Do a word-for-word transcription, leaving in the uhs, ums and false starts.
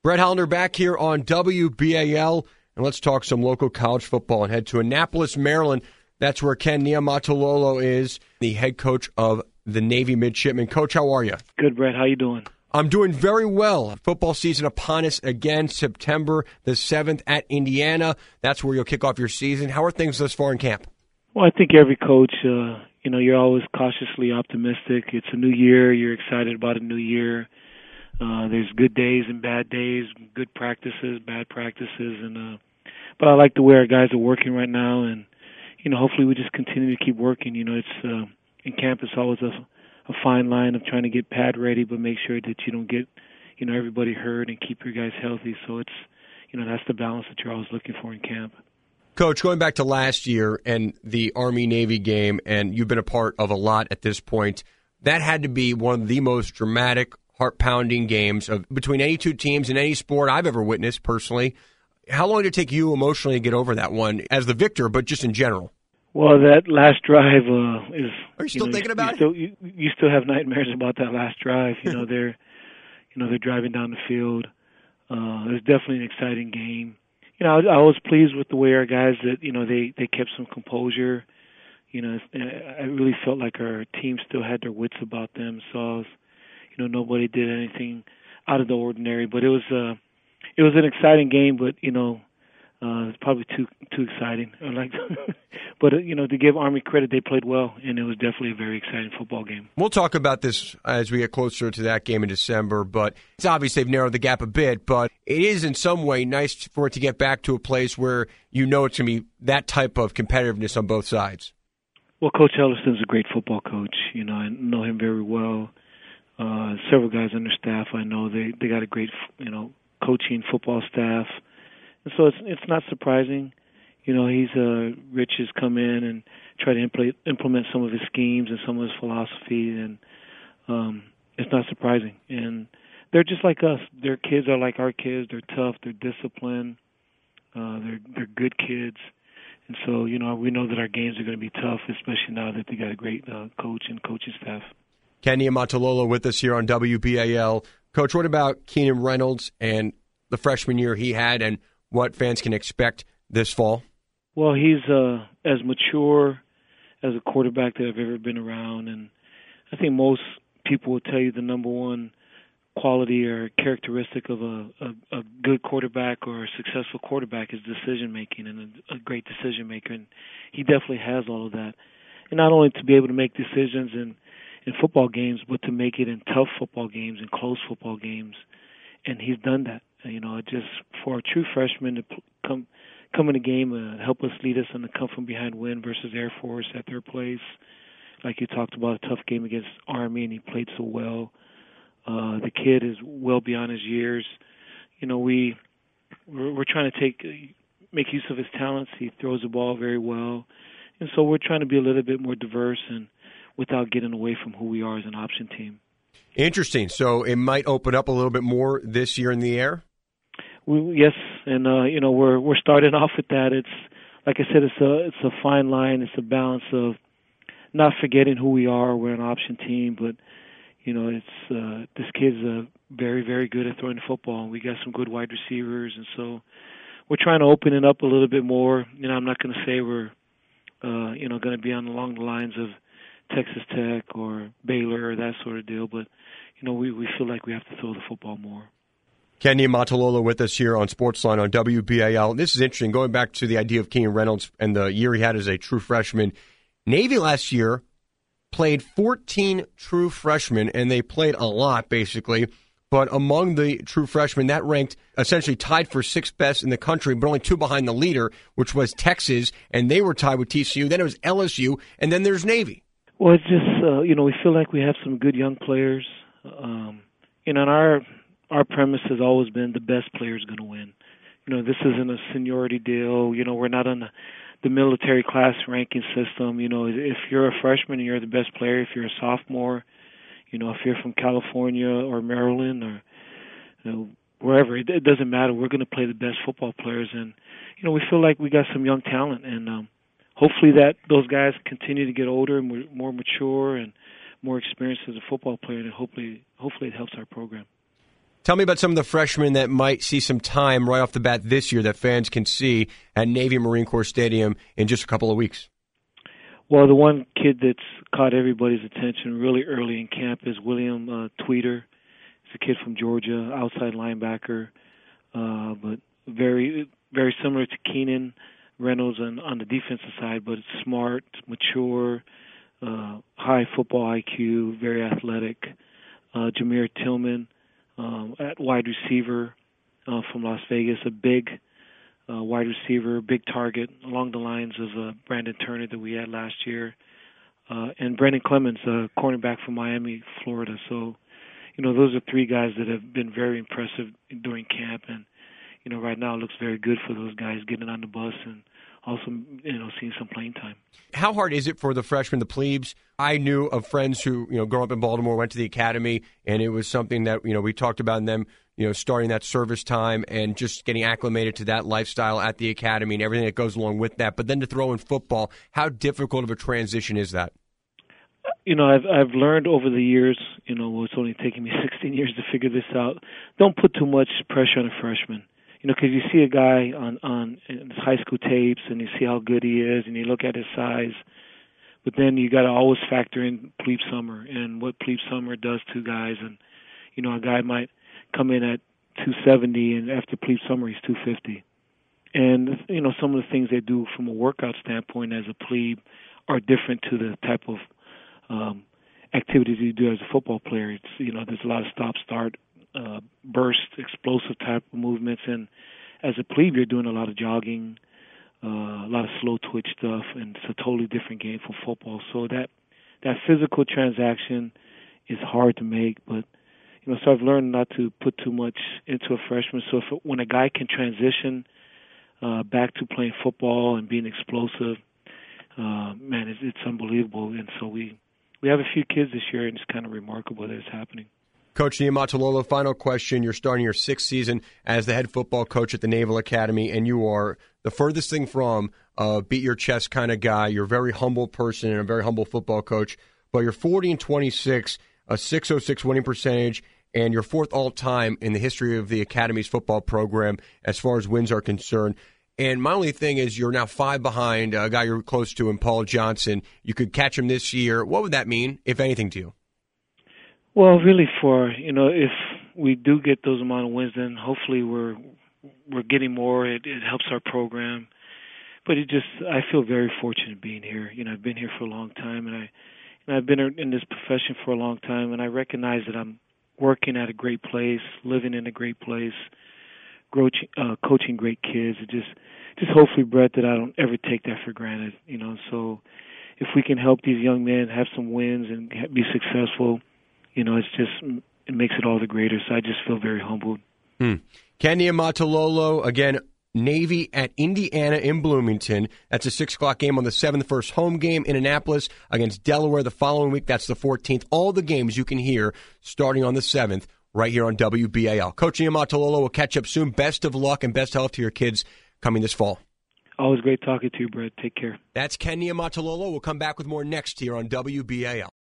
Brett Hollander back here on W B A L, and let's talk some local college football and head to Annapolis, Maryland. That's where Ken Niumatalolo is, the head coach of the Navy Midshipmen. Coach, how are you? Good, Brett. How you doing? I'm doing very well. Football season upon us again, September the seventh at Indiana. That's where you'll kick off your season. How are things thus far in camp? Well, I think every coach, uh, you know, you're always cautiously optimistic. It's a new year. You're excited about a new year. Uh, there's good days and bad days, good practices, bad practices, and uh, but I like the way our guys are working right now, and you know, hopefully we just continue to keep working. You know, it's uh, in camp it's always a, a fine line of trying to get pad ready, but make sure that you don't get, you know, everybody hurt and keep your guys healthy. So it's, you know, that's the balance that you're always looking for in camp. Coach, going back to last year and the Army-Navy game, and you've been a part of a lot at this point, that had to be one of the most dramatic, heart-pounding games of between any two teams in any sport I've ever witnessed personally. How long did it take you emotionally to get over that one as the victor, but just in general? Well, that last drive uh, is. Are you still you know, thinking you, about you it? Still, you, you still have nightmares about that last drive. You know they're, you know they're driving down the field. Uh, it was definitely an exciting game. You know, I, I was pleased with the way our guys that you know they, they kept some composure. You know, I really felt like our team still had their wits about them. So, I was, you know, nobody did anything out of the ordinary. But it was uh, it was an exciting game. But you know. Uh, it's probably too too exciting. I like, but uh, you know, to give Army credit, they played well, and it was definitely a very exciting football game. We'll talk about this as we get closer to that game in December. But it's obvious they've narrowed the gap a bit. But it is in some way nice for it to get back to a place where you know it's going to be that type of competitiveness on both sides. Well, Coach Ellison's a great football coach. You know, I know him very well. Uh, several guys on their staff I know they they got a great you know coaching football staff. And so it's it's not surprising, you know. He's uh, Rich has come in and tried to implement implement some of his schemes and some of his philosophy, and um, it's not surprising. And they're just like us. Their kids are like our kids. They're tough. They're disciplined. Uh, they're they're good kids. And so you know we know that our games are going to be tough, especially now that they got a great uh, coach and coaching staff. Ken Niumatalolo with us here on W B A L. Coach, what about Keenan Reynolds and the freshman year he had, and what fans can expect this fall? Well, he's uh, as mature as a quarterback that I've ever been around, and I think most people will tell you the number one quality or characteristic of a, a, a good quarterback or a successful quarterback is decision-making and a, a great decision-maker, and he definitely has all of that. And not only to be able to make decisions in, in football games, but to make it in tough football games and close football games, and he's done that. You know, just for a true freshman to come come in the game and uh, help us lead us in the come from behind win versus Air Force at their place. Like you talked about, a tough game against Army, and he played so well. Uh, the kid is well beyond his years. You know, we we're, we're trying to take make use of his talents. He throws the ball very well, and so we're trying to be a little bit more diverse and without getting away from who we are as an option team. Interesting. So it might open up a little bit more this year in the air? We, yes, and uh, you know we're we're starting off with that. It's like I said, it's a it's a fine line. It's a balance of not forgetting who we are. We're an option team, but you know it's uh, this kid's uh, very very good at throwing the football. And we got some good wide receivers, and so we're trying to open it up a little bit more. You know, I'm not going to say we're uh, you know going to be on along the lines of Texas Tech or Baylor or that sort of deal, but you know we we feel like we have to throw the football more. Ken Niumatalolo with us here on Sportsline on W B A L. This is interesting, going back to the idea of Keenan Reynolds and the year he had as a true freshman. Navy last year played fourteen true freshmen, and they played a lot, basically. But among the true freshmen, that ranked essentially tied for sixth best in the country, but only two behind the leader, which was Texas, and they were tied with T C U. Then it was L S U, and then there's Navy. Well, it's just, uh, you know, we feel like we have some good young players. Um, you know, and our... Our premise has always been the best player is going to win. You know, this isn't a seniority deal. You know, we're not on the, the military class ranking system. You know, if you're a freshman and you're the best player, if you're a sophomore, you know, if you're from California or Maryland or you know, wherever, it, it doesn't matter. We're going to play the best football players. And, you know, we feel like we got some young talent. And um, hopefully that those guys continue to get older and more, more mature and more experienced as a football player. And hopefully, hopefully it helps our program. Tell me about some of the freshmen that might see some time right off the bat this year that fans can see at Navy Marine Corps Stadium in just a couple of weeks. Well, the one kid that's caught everybody's attention really early in camp is William uh, Tweeter. He's a kid from Georgia, outside linebacker, uh, but very very similar to Keenan Reynolds on, on the defensive side, but it's smart, mature, uh, high football I Q, very athletic. Uh, Jameer Tillman um, at wide receiver uh, from Las Vegas, a big uh, wide receiver, big target along the lines of uh, Brandon Turner that we had last year, uh, and Brandon Clemens, a cornerback from Miami, Florida. So, you know, those are three guys that have been very impressive during camp, and you know, right now it looks very good for those guys getting on the bus and also, you know, seeing some playing time. How hard is it for the freshmen, the plebes? I knew of friends who, you know, growing up in Baltimore, went to the academy, and it was something that, you know, we talked about in them, you know, starting that service time and just getting acclimated to that lifestyle at the academy and everything that goes along with that. But then to throw in football, how difficult of a transition is that? You know, I've I've learned over the years, you know, it's only taken me sixteen years to figure this out. Don't put too much pressure on a freshman. You know, because you see a guy on, on his high school tapes and you see how good he is and you look at his size. But then you got to always factor in plebe summer and what plebe summer does to guys. And, you know, a guy might come in at two seventy and after plebe summer he's two fifty. And, you know, some of the things they do from a workout standpoint as a plebe are different to the type of um, activities you do as a football player. It's, you know, there's a lot of stop-start, Uh, burst, explosive type of movements, and as a plebe, you're doing a lot of jogging, uh, a lot of slow twitch stuff, and it's a totally different game from football. So that that physical transaction is hard to make, but you know, so I've learned not to put too much into a freshman. So if when a guy can transition uh, back to playing football and being explosive, uh, man, it's, it's unbelievable. And so we we have a few kids this year, and it's kind of remarkable that it's happening. Coach Niumatalolo, final question. You're starting your sixth season as the head football coach at the Naval Academy, and you are the furthest thing from a beat-your-chest kind of guy. You're a very humble person and a very humble football coach, but you're forty and twenty-six, a six oh six winning percentage, and you're fourth all-time in the history of the Academy's football program as far as wins are concerned. And my only thing is you're now five behind a guy you're close to in Paul Johnson. You could catch him this year. What would that mean, if anything, to you? Well, really, for you know, if we do get those amount of wins, then hopefully we're we're getting more. It, it helps our program, but it just I feel very fortunate being here. You know, I've been here for a long time, and I and I've been in this profession for a long time, and I recognize that I'm working at a great place, living in a great place, coaching, uh, coaching great kids. It just just hopefully, Brett, that I don't ever take that for granted. You know, so if we can help these young men have some wins and be successful, you know, it's just, it makes it all the greater. So I just feel very humbled. Hmm. Ken Niumatalolo, again, Navy at Indiana in Bloomington. That's a six o'clock game on the seventh. First home game in Annapolis against Delaware the following week. That's the fourteenth. All the games you can hear starting on the seventh right here on W B A L. Coach Niumatalolo will catch up soon. Best of luck and best health to your kids coming this fall. Always great talking to you, Brett. Take care. That's Ken Niumatalolo. We'll come back with more next here on W B A L.